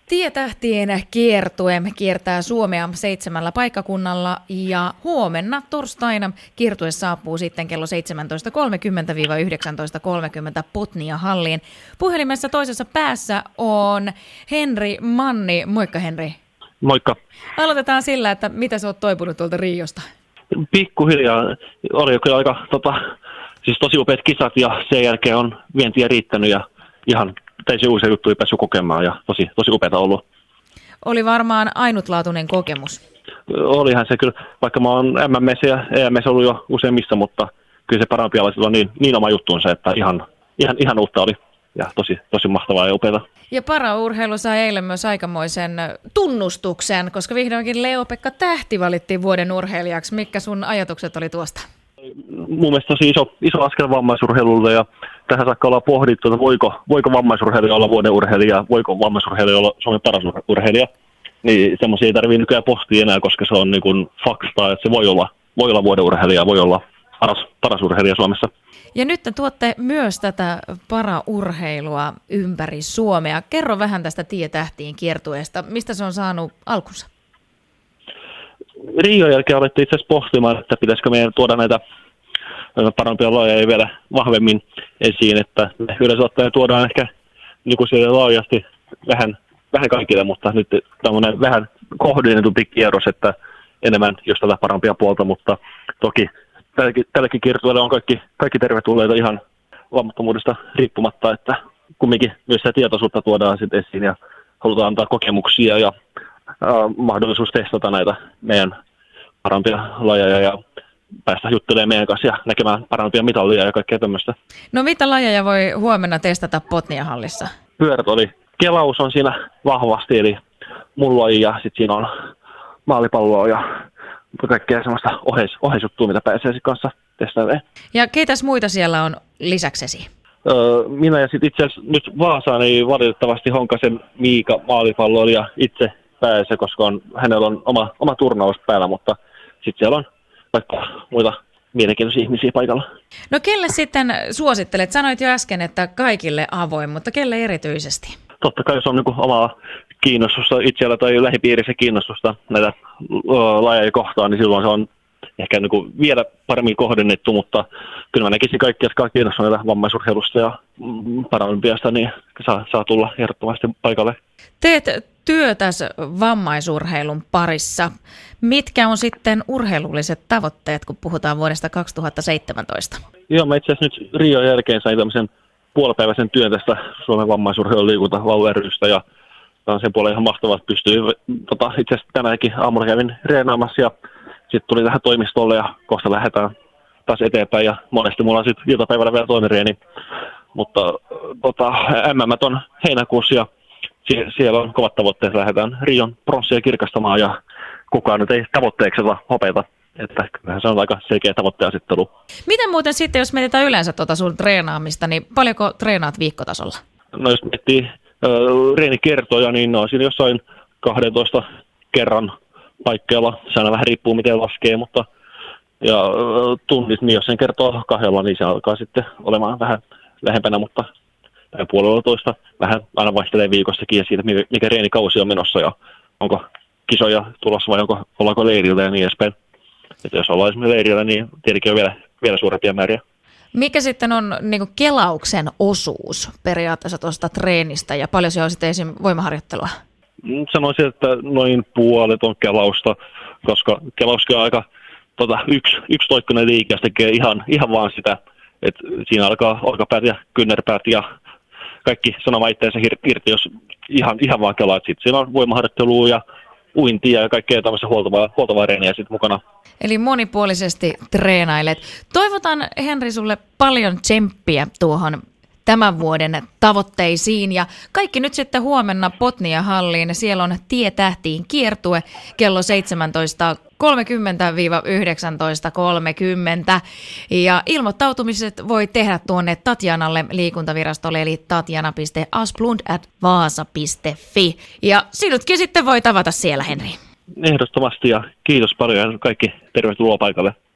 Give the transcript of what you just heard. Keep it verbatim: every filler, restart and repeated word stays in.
Tietähtien kiertue kiertää Suomea seitsemällä paikkakunnalla ja huomenna torstaina kiertue saapuu sitten kello seitsemäntoista kolmekymmentä yhdeksäntoista kolmekymmentä Botnia-halliin. Puhelimessa toisessa päässä on Henri Manni. Moikka Henri. Moikka. Aloitetaan sillä, että mitä sä oot toipunut tuolta Riosta? Pikkuhiljaa oli kyllä aika tota, siis tosi upeat kisat ja sen jälkeen on vientiä riittänyt ja ihan täysin uusia juttuja päässyt kokemaan ja tosi, tosi upeata ollut. Oli varmaan ainutlaatuinen kokemus. Olihan se kyllä, vaikka mä oon M M S ja E M S ollut jo useimmissa, mutta kyllä se parampialaisilla on niin, niin oma juttuunsa, että ihan, ihan, ihan uutta oli ja tosi, tosi mahtavaa ja upeata. Ja paraurheilu sai eilen myös aikamoisen tunnustuksen, koska vihdoinkin Leo-Pekka Tähti valittiin vuoden urheilijaksi. Mitkä sun ajatukset oli tuosta? Mun mielestä tosi iso, iso askel vammaisurheilulle ja tähän saakka ollaan pohdittu, että voiko, voiko vammaisurheilija olla vuoden urheilija, voiko vammaisurheilija olla Suomen paras urheilija. Niin semmoisia ei tarvitse nykyään pohtia enää, koska se on niin kuin faktaa, että se voi olla, voi olla vuoden urheilija, voi olla paras, paras urheilija Suomessa. Ja nyt te tuotte myös tätä paraurheilua ympäri Suomea. Kerro vähän tästä Tietähtien kiertueesta. Mistä se on saanut alkunsa? Rion jälkeen alettiin itse asiassa pohtimaan, että pitäisikö meidän tuoda näitä parempia lajeja vielä vahvemmin esiin, että me yleensä ottaen tuodaan ehkä niin laajasti vähän, vähän kaikille, mutta nyt tämmöinen vähän kohdennetumpi kierros, että enemmän jos tätä parempia puolta, mutta toki tälläkin, tälläkin kiertueella on kaikki, kaikki tervetulleita ihan vammattomuudesta riippumatta, että kumminkin myös sitä tietoisuutta tuodaan sitten esiin ja halutaan antaa kokemuksia ja äh, mahdollisuus testata näitä meidän parempia lajeja ja päästä juttelemaan meidän kanssa ja näkemään parempia mitallia ja kaikkea tämmöistä. No mitä lajeja voi huomenna testata Botnia-hallissa? Pyörät oli. Kelaus on siinä vahvasti, eli mun laji ja sitten siinä on maalipalloa ja kaikkea semmoista oheis, oheisjuttua, mitä pääsee sitten kanssa testailemaan. Ja keitäs muita siellä on lisäksesi? Öö, minä ja sitten itse asiassa nyt Vaasaan ei valitettavasti Honkasen Miika maalipalloilija itse pääse, koska on, hänellä on oma, oma turnaus päällä, mutta sitten siellä on vaikka muita mielenkiintoisia ihmisiä paikalla. No kelle sitten suosittelet? Sanoit jo äsken, että kaikille avoin, mutta kelle erityisesti? Totta kai jos on niin omaa kiinnostusta itsellä tai lähipiirissä kiinnostusta näitä lajeja kohtaan, niin silloin se on ehkä niin vielä paremmin kohdennettu, mutta kyllä mä näkisin kaikki, jotka kiinnostuneita vammaisurheilusta ja paralympiasta, niin saa, saa tulla ehdottomasti paikalle. Teet työtäs vammaisurheilun parissa. Mitkä on sitten urheilulliset tavoitteet, kun puhutaan vuodesta kaksituhattaseitsemäntoista? Joo, mä itse asiassa nyt Rion jälkeen sain tämmöisen puolipäiväisen työn tästä Suomen vammaisurheilun liikunta V A U ry:stä ja sen puolella ihan mahtavaa, että pystyy tota, itse asiassa tänäänkin aamulla kävin reenaamassa ja sitten tuli tähän toimistolle ja kohta lähdetään taas eteenpäin ja monesti mulla on sitten iltapäivällä vielä toinen reeni. Mutta tota, M M on heinäkuussa ja sie- siellä on kovat tavoitteet, lähdetään Rion pronssia kirkastamaan ja kukaan nyt ei tavoitteeksi hopeata. Että kyllähän se on aika selkeä tavoitteasettelu. Miten muuten sitten, jos mietitään yleensä tuota sun treenaamista, niin paljonko treenaat viikkotasolla? No jos miettii äh, reenikertoja, niin on siinä jossain kahdentoista kerran paikkeilla. Se aina vähän riippuu miten laskee, mutta ja äh, tunnit, niin jos sen kertoo kahdella, niin se alkaa sitten olemaan vähän lähempänä, mutta puolella toista vähän aina vaihtelee viikostakin ja siitä, mikä reenikausi on menossa ja onko kisoja tulossa vai onko, ollaanko leirillä ja niin edespäin. Että jos ollaan esimerkiksi leirillä, niin tietenkin on vielä, vielä suurempia määriä. Mikä sitten on niin kuin kelauksen osuus periaatteessa tuosta treenistä ja paljon se on sitten esimerkiksi voimaharjoittelua? Sanoisin, että noin puolet on kelausta, koska kelauskin on aika tota, yksi, yksitoikkoinen liike ja tekee ihan, ihan vaan sitä, että siinä alkaa olkapäät ja kynnärpäät ja kaikki sanoma itseensä irti, jos ihan, ihan vaan kelaa. Sitten siinä on voimaharjoittelua ja uintia ja kaikkea tämmöistä huoltavaa, huoltavaa reeniä sitten mukana. Eli monipuolisesti treenailet. Toivotan Henri sulle paljon tsemppiä tuohon tämän vuoden tavoitteisiin ja kaikki nyt sitten huomenna Botnia-halliin. Siellä on Tietähtien kiertue kello seitsemäntoista kolmekymmentä yhdeksäntoista kolmekymmentä ja ilmoittautumiset voi tehdä tuonne Tatjanalle liikuntavirastolle eli tatjana piste asplund at vaasa piste fi ja sinutkin sitten voi tavata siellä, Henri. Ehdottomasti ja kiitos paljon ja kaikki tervetuloa paikalle.